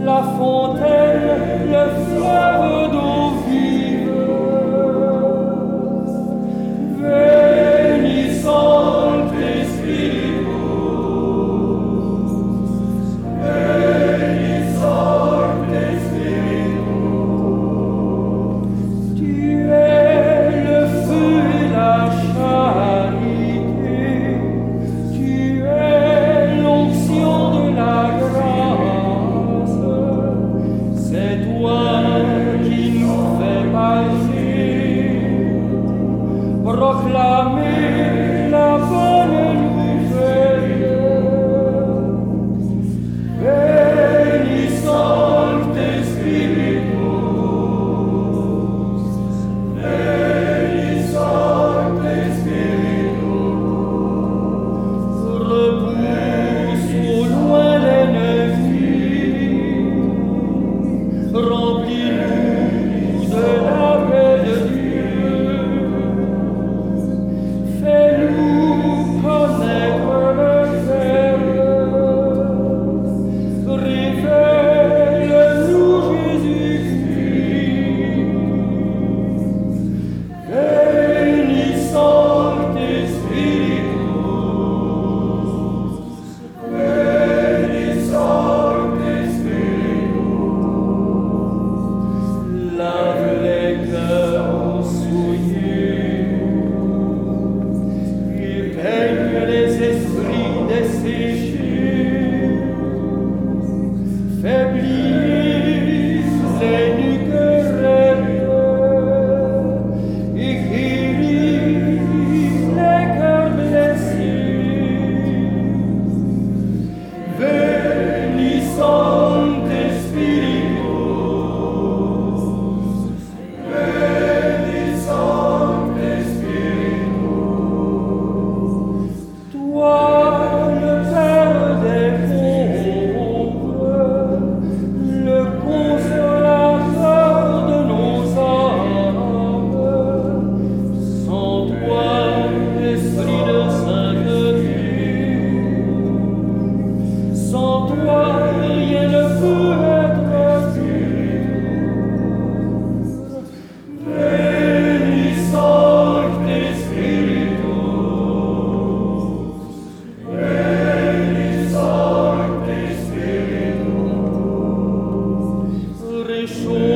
la fontaine, le fleuve d'eau vive. Veni Sancte Spiritus, Veni Sancte Spiritus. Tu es le feu et la charité, tu es l'onction de la grâce, c'est toi qui nous fais passer, proclamer la bonne nouvelle. Veni Sancte Spiritus, Veni Sancte Spiritus. Repousse au loin l'ennemi, remplis-nous de la paix de Dieu. Fais-nous connaître le Verbe, révèle-nous Jésus-Christ. Veni Sancte Spiritus, Veni Sancte Spiritus. Lave les cœurs souillés et baigne les esprits desséchés. Fais plier les nuques raides et guéris les cœurs blessés. Veni Sancte Spiritus, Veni Sancte Spiritus. Toi, le Père des pauvres, le consolateur de nos âmes, sans toi, esprit de sainteté, sans toi, rien ne peut être pur. Veni Sancte Spiritus, Veni Sancte Spiritus. Réchauffe